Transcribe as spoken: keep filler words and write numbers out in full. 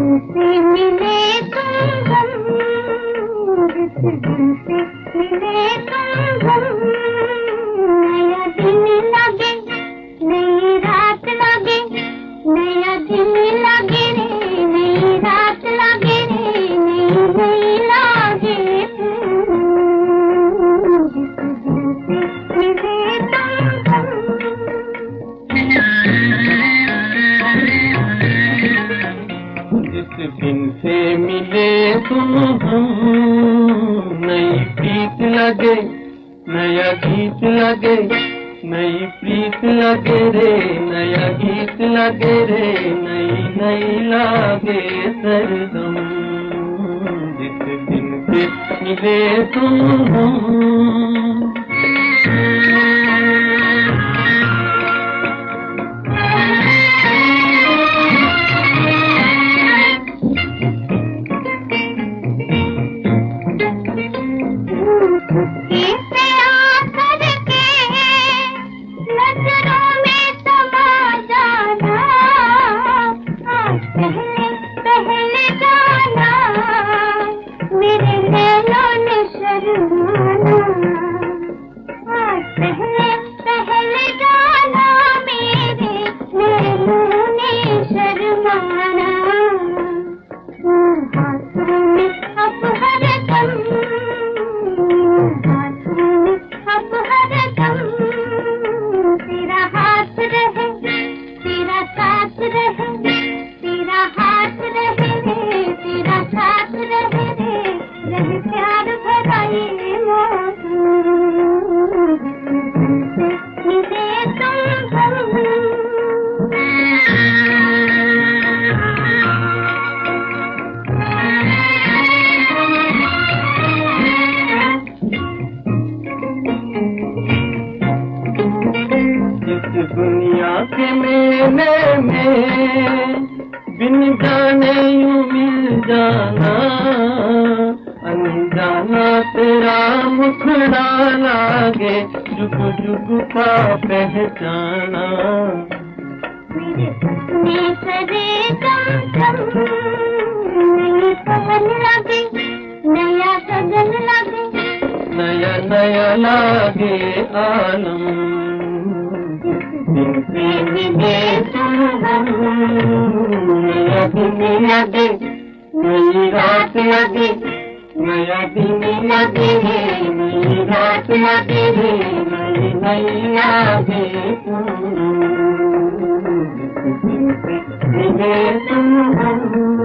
से मिले तुम हम, जिस दिन से मिले तुम हम, नया दिन लगे नई रात लगे, नया दिन लगे रे नई रात लगे रे नई नई लगे, जिस दिन से मिले तुम हम, जिस दिन से मिले तुम हम, नई प्रीत लगे नया गीत लगे, नई प्रीत लगे रे नया गीत लगे रे नई नई लागे सरदम, जिस दिन से मिले तुम हम। इसे आकर के नजरों में समा जाना, आज पहले पहले जाना, मेरे नैनों ने शर्माना, आज पहले पहले जाना, मेरे नैनों ने शर्माना, हाथों में अब हरदम, अब हरदम तेरा हाथ रहे, तेरा साथ रहे, तेरा हाथ रहे रे तेरा साथ रहे रे, रहे प्यार भरा ये मौसम, मिले तुम हम। इस दुनिया के मेले में बिन जाने यूं मिल जाना, अनजाना तेरा मुखड़ा लागे जुग जुग का पहचाना, मेरे सपने सरे कम कम, नई पवन लगे नया गगन लगे, नया नया लागे आलम, दिन से मिले तुम हम, नया दिन लगे नई रात लगे, नया दिन लगे नई रात लगे रे नई नई लागे तुम, दिन से मिले तुम हम।